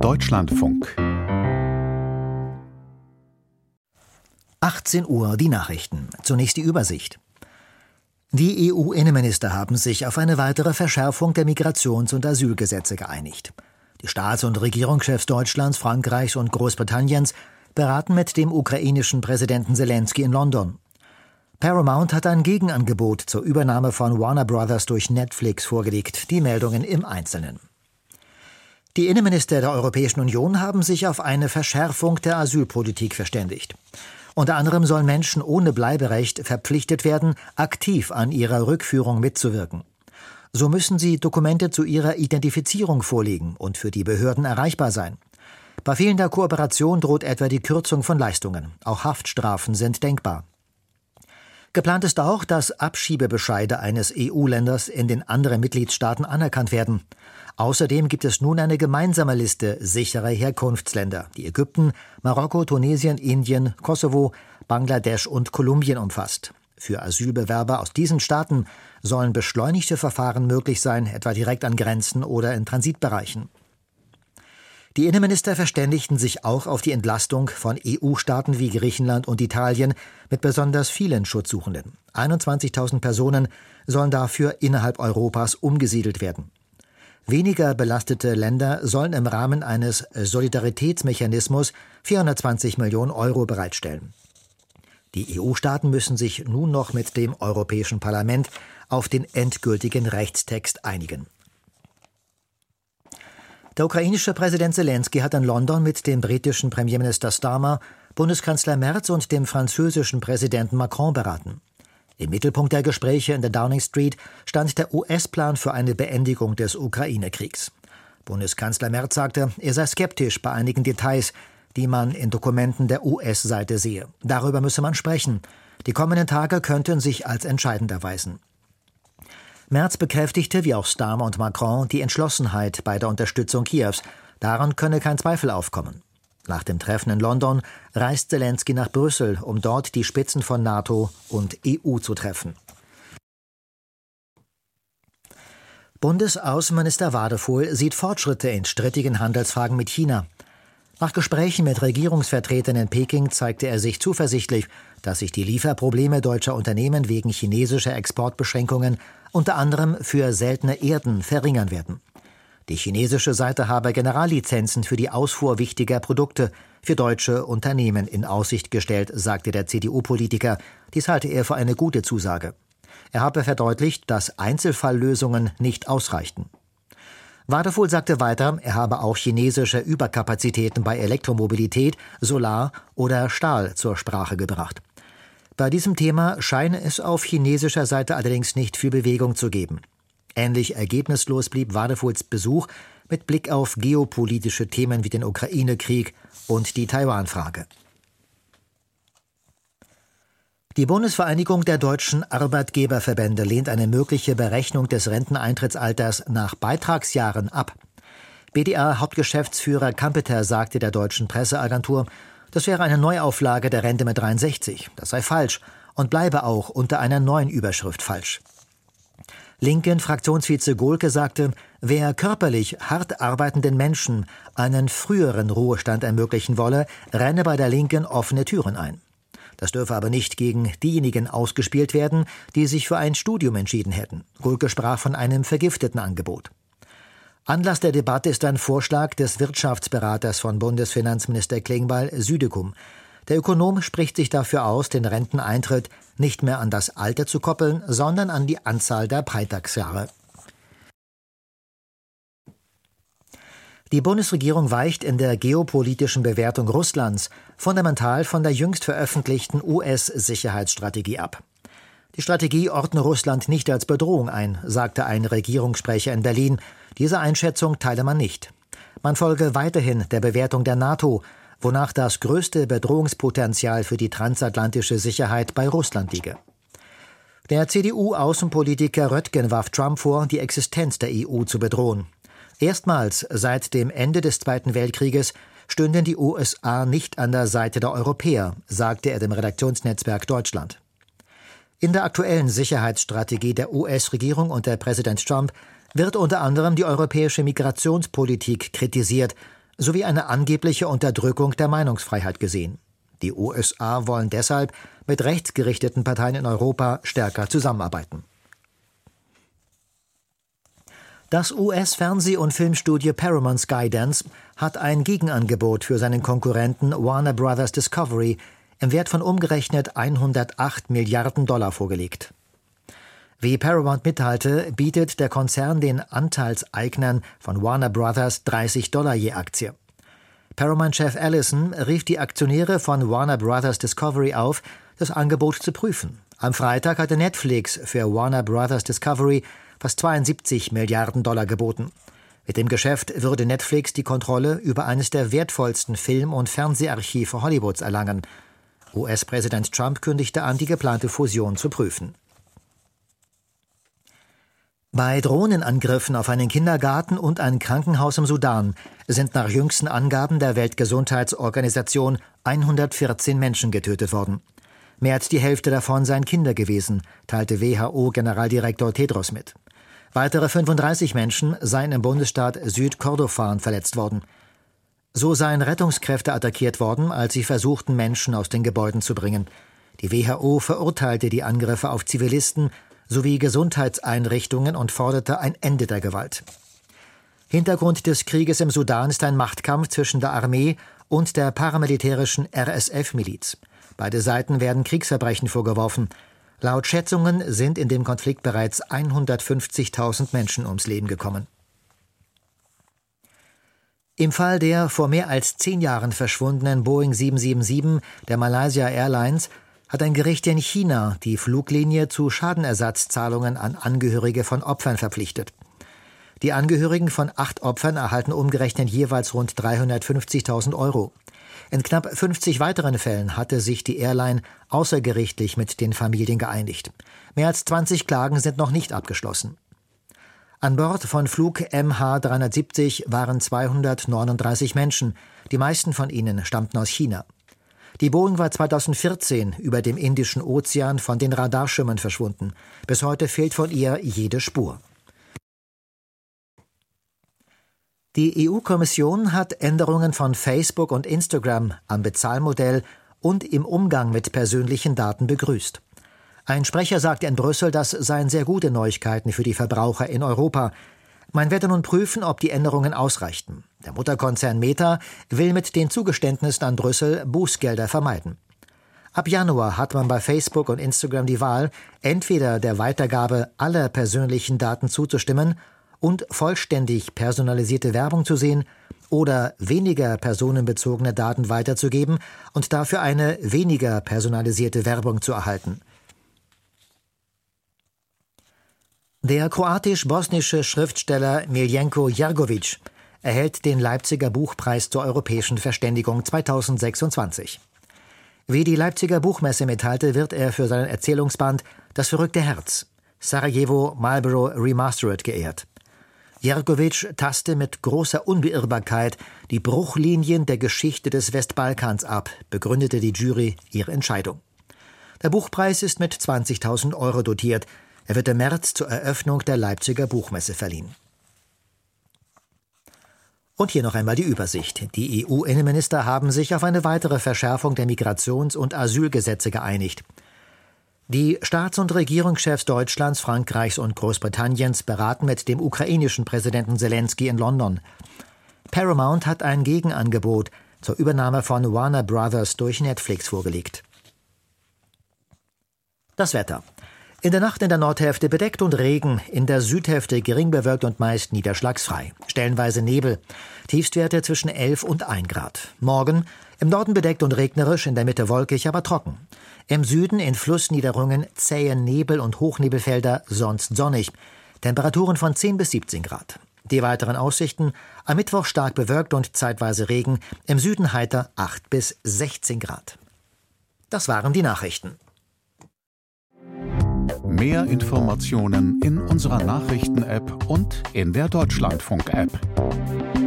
Deutschlandfunk. 18 Uhr die Nachrichten. Zunächst die Übersicht. Die EU-Innenminister haben sich auf eine weitere Verschärfung der Migrations- und Asylgesetze geeinigt. Die Staats- und Regierungschefs Deutschlands, Frankreichs und Großbritanniens beraten mit dem ukrainischen Präsidenten Selenskyj in London. Paramount hat ein Gegenangebot zur Übernahme von Warner Brothers durch Netflix vorgelegt. Die Meldungen im Einzelnen. Die Innenminister der Europäischen Union haben sich auf eine Verschärfung der Asylpolitik verständigt. Unter anderem sollen Menschen ohne Bleiberecht verpflichtet werden, aktiv an ihrer Rückführung mitzuwirken. So müssen sie Dokumente zu ihrer Identifizierung vorlegen und für die Behörden erreichbar sein. Bei fehlender Kooperation droht etwa die Kürzung von Leistungen. Auch Haftstrafen sind denkbar. Geplant ist auch, dass Abschiebebescheide eines EU-Länders in den anderen Mitgliedstaaten anerkannt werden. Außerdem gibt es nun eine gemeinsame Liste sicherer Herkunftsländer, die Ägypten, Marokko, Tunesien, Indien, Kosovo, Bangladesch und Kolumbien umfasst. Für Asylbewerber aus diesen Staaten sollen beschleunigte Verfahren möglich sein, etwa direkt an Grenzen oder in Transitbereichen. Die Innenminister verständigten sich auch auf die Entlastung von EU-Staaten wie Griechenland und Italien mit besonders vielen Schutzsuchenden. 21.000 Personen sollen dafür innerhalb Europas umgesiedelt werden. Weniger belastete Länder sollen im Rahmen eines Solidaritätsmechanismus 420 Millionen Euro bereitstellen. Die EU-Staaten müssen sich nun noch mit dem Europäischen Parlament auf den endgültigen Rechtstext einigen. Der ukrainische Präsident Selenskyj hat in London mit dem britischen Premierminister Starmer, Bundeskanzler Merz und dem französischen Präsidenten Macron beraten. Im Mittelpunkt der Gespräche in der Downing Street stand der US-Plan für eine Beendigung des Ukraine-Kriegs. Bundeskanzler Merz sagte, er sei skeptisch bei einigen Details, die man in Dokumenten der US-Seite sehe. Darüber müsse man sprechen. Die kommenden Tage könnten sich als entscheidend erweisen. Merz bekräftigte, wie auch Starmer und Macron, die Entschlossenheit bei der Unterstützung Kiews. Daran könne kein Zweifel aufkommen. Nach dem Treffen in London reist Selenskyj nach Brüssel, um dort die Spitzen von NATO und EU zu treffen. Bundesaußenminister Wadephul sieht Fortschritte in strittigen Handelsfragen mit China. Nach Gesprächen mit Regierungsvertretern in Peking zeigte er sich zuversichtlich, dass sich die Lieferprobleme deutscher Unternehmen wegen chinesischer Exportbeschränkungen unter anderem für seltene Erden verringern werden. Die chinesische Seite habe Generallizenzen für die Ausfuhr wichtiger Produkte für deutsche Unternehmen in Aussicht gestellt, sagte der CDU-Politiker. Dies halte er für eine gute Zusage. Er habe verdeutlicht, dass Einzelfalllösungen nicht ausreichten. Wadephul sagte weiter, er habe auch chinesische Überkapazitäten bei Elektromobilität, Solar oder Stahl zur Sprache gebracht. Bei diesem Thema scheine es auf chinesischer Seite allerdings nicht viel Bewegung zu geben. Ähnlich ergebnislos blieb Wadephuls Besuch mit Blick auf geopolitische Themen wie den Ukraine-Krieg und die Taiwan-Frage. Die Bundesvereinigung der deutschen Arbeitgeberverbände lehnt eine mögliche Berechnung des Renteneintrittsalters nach Beitragsjahren ab. BDA-Hauptgeschäftsführer Kampeter sagte der deutschen Presseagentur, das wäre eine Neuauflage der Rente mit 63. Das sei falsch und bleibe auch unter einer neuen Überschrift falsch. Linken-Fraktionsvize Gohlke sagte, wer körperlich hart arbeitenden Menschen einen früheren Ruhestand ermöglichen wolle, renne bei der Linken offene Türen ein. Das dürfe aber nicht gegen diejenigen ausgespielt werden, die sich für ein Studium entschieden hätten. Gohlke sprach von einem vergifteten Angebot. Anlass der Debatte ist ein Vorschlag des Wirtschaftsberaters von Bundesfinanzminister Klingbeil, Südekum. Der Ökonom spricht sich dafür aus, den Renteneintritt nicht mehr an das Alter zu koppeln, sondern an die Anzahl der Beitragsjahre. Die Bundesregierung weicht in der geopolitischen Bewertung Russlands fundamental von der jüngst veröffentlichten US-Sicherheitsstrategie ab. Die Strategie ordne Russland nicht als Bedrohung ein, sagte ein Regierungssprecher in Berlin. Diese Einschätzung teile man nicht. Man folge weiterhin der Bewertung der NATO, wonach das größte Bedrohungspotenzial für die transatlantische Sicherheit bei Russland liege. Der CDU-Außenpolitiker Röttgen warf Trump vor, die Existenz der EU zu bedrohen. Erstmals seit dem Ende des Zweiten Weltkrieges stünden die USA nicht an der Seite der Europäer, sagte er dem Redaktionsnetzwerk Deutschland. In der aktuellen Sicherheitsstrategie der US-Regierung unter Präsident Trump wird unter anderem die europäische Migrationspolitik kritisiert, sowie eine angebliche Unterdrückung der Meinungsfreiheit gesehen. Die USA wollen deshalb mit rechtsgerichteten Parteien in Europa stärker zusammenarbeiten. Das US-Fernseh- und Filmstudio Paramount Skydance hat ein Gegenangebot für seinen Konkurrenten Warner Bros. Discovery im Wert von umgerechnet 108 Milliarden $108 vorgelegt. Wie Paramount mitteilte, bietet der Konzern den Anteilseignern von Warner Bros. $30 je Aktie. Paramount-Chef Ellison rief die Aktionäre von Warner Bros. Discovery auf, das Angebot zu prüfen. Am Freitag hatte Netflix für Warner Bros. Discovery fast 72 Milliarden $, geboten. Mit dem Geschäft würde Netflix die Kontrolle über eines der wertvollsten Film- und Fernseharchive Hollywoods erlangen. US-Präsident Trump kündigte an, die geplante Fusion zu prüfen. Bei Drohnenangriffen auf einen Kindergarten und ein Krankenhaus im Sudan sind nach jüngsten Angaben der Weltgesundheitsorganisation 114 Menschen getötet worden. Mehr als die Hälfte davon seien Kinder gewesen, teilte WHO-Generaldirektor Tedros mit. Weitere 35 Menschen seien im Bundesstaat Südkordofan verletzt worden. So seien Rettungskräfte attackiert worden, als sie versuchten, Menschen aus den Gebäuden zu bringen. Die WHO verurteilte die Angriffe auf Zivilisten sowie Gesundheitseinrichtungen und forderte ein Ende der Gewalt. Hintergrund des Krieges im Sudan ist ein Machtkampf zwischen der Armee und der paramilitärischen RSF-Miliz. Beide Seiten werden Kriegsverbrechen vorgeworfen. Laut Schätzungen sind in dem Konflikt bereits 150.000 Menschen ums Leben gekommen. Im Fall der vor mehr als 10 Jahren verschwundenen Boeing 777 der Malaysia Airlines hat ein Gericht in China die Fluglinie zu Schadenersatzzahlungen an Angehörige von Opfern verpflichtet. Die Angehörigen von 8 Opfern erhalten umgerechnet jeweils rund 350.000 €. In knapp 50 weiteren Fällen hatte sich die Airline außergerichtlich mit den Familien geeinigt. Mehr als 20 Klagen sind noch nicht abgeschlossen. An Bord von Flug MH370 waren 239 Menschen. Die meisten von ihnen stammten aus China. Die Boeing war 2014 über dem Indischen Ozean von den Radarschirmen verschwunden. Bis heute fehlt von ihr jede Spur. Die EU-Kommission hat Änderungen von Facebook und Instagram am Bezahlmodell und im Umgang mit persönlichen Daten begrüßt. Ein Sprecher sagte in Brüssel, das seien sehr gute Neuigkeiten für die Verbraucher in Europa. Man werde nun prüfen, ob die Änderungen ausreichten. Der Mutterkonzern Meta will mit den Zugeständnissen an Brüssel Bußgelder vermeiden. Ab Januar hat man bei Facebook und Instagram die Wahl, entweder der Weitergabe aller persönlichen Daten zuzustimmen und vollständig personalisierte Werbung zu sehen oder weniger personenbezogene Daten weiterzugeben und dafür eine weniger personalisierte Werbung zu erhalten. Der kroatisch-bosnische Schriftsteller Miljenko Jergović erhält den Leipziger Buchpreis zur europäischen Verständigung 2026. Wie die Leipziger Buchmesse mitteilte, wird er für seinen Erzählungsband »Das verrückte Herz – Sarajevo Marlborough Remastered« geehrt. Jergović taste mit großer Unbeirrbarkeit die Bruchlinien der Geschichte des Westbalkans ab, begründete die Jury ihre Entscheidung. Der Buchpreis ist mit 20.000 € dotiert. Er wird im März zur Eröffnung der Leipziger Buchmesse verliehen. Und hier noch einmal die Übersicht. Die EU-Innenminister haben sich auf eine weitere Verschärfung der Migrations- und Asylgesetze geeinigt. Die Staats- und Regierungschefs Deutschlands, Frankreichs und Großbritanniens beraten mit dem ukrainischen Präsidenten Selenskyj in London. Paramount hat ein Gegenangebot zur Übernahme von Warner Bros. Durch Netflix vorgelegt. Das Wetter. In der Nacht in der Nordhälfte bedeckt und Regen, in der Südhälfte gering bewölkt und meist niederschlagsfrei. Stellenweise Nebel. Tiefstwerte zwischen 11 und 1 Grad. Morgen im Norden bedeckt und regnerisch, in der Mitte wolkig, aber trocken. Im Süden in Flussniederungen zähe Nebel und Hochnebelfelder, sonst sonnig. Temperaturen von 10 bis 17 Grad. Die weiteren Aussichten: am Mittwoch stark bewölkt und zeitweise Regen, im Süden heiter 8 bis 16 Grad. Das waren die Nachrichten. Mehr Informationen in unserer Nachrichten-App und in der Deutschlandfunk-App.